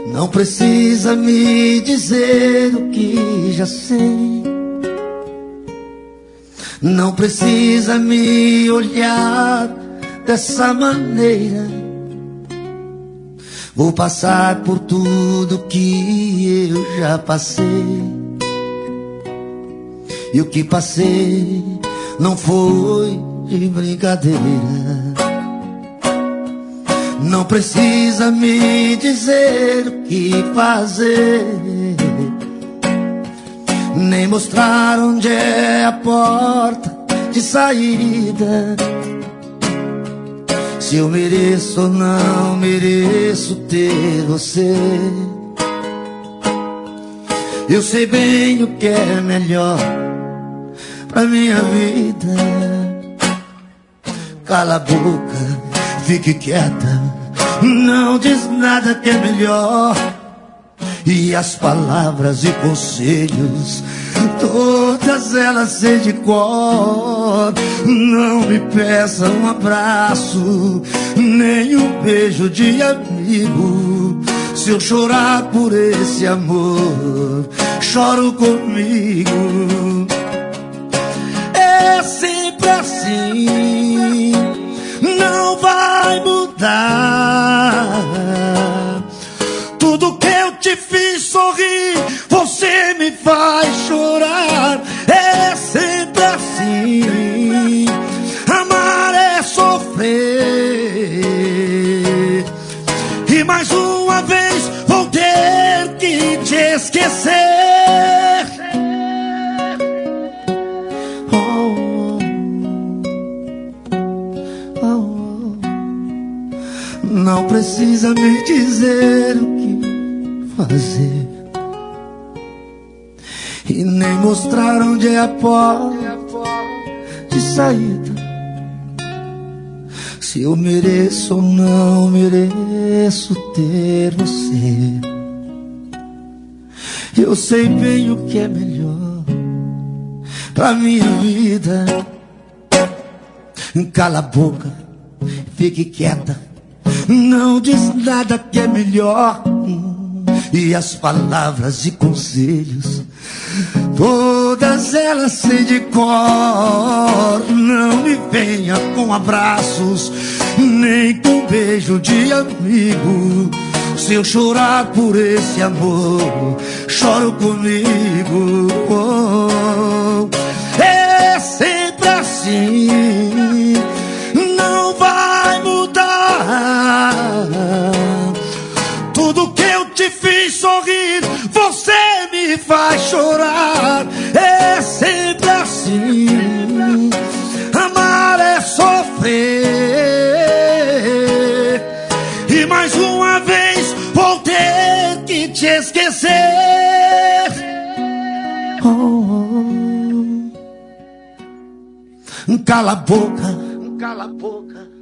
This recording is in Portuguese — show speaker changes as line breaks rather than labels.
Não precisa me dizer o que já sei. Não precisa me olhar dessa maneira. Vou passar por tudo que eu já passei. E o que passei não foi de brincadeira. Não precisa me dizer o que fazer, nem mostrar onde é a porta de saída. Se eu mereço ou não mereço ter você. Eu sei bem o que é melhor pra minha vida. Cala a boca, fique quieta, não diz nada que é melhor. E as palavras e conselhos, todas elas sei de cor. Não me peça um abraço, nem um beijo de amigo. Se eu chorar por esse amor, choro comigo. É sempre assim, não vai mudar. Tudo que eu te fiz sorrir, você me faz chorar. É sempre assim, amar é sofrer. E mais uma vez vou ter que te esquecer. Não precisa me dizer o que fazer, e nem mostrar onde é a porta de saída. Se eu mereço ou não mereço ter você. Eu sei bem o que é melhor pra minha vida. Cala a boca, fique quieta, não diz nada que é melhor. E as palavras e conselhos, todas elas sei de cor. Não me venha com abraços, nem com beijo de amigo. Se eu chorar por esse amor, choro comigo. É sempre assim, não vai mudar. Tudo que eu te fiz sorrir, você me faz chorar. É sempre assim, amar é sofrer. E mais uma vez vou ter que te esquecer. Cala a boca, cala a boca.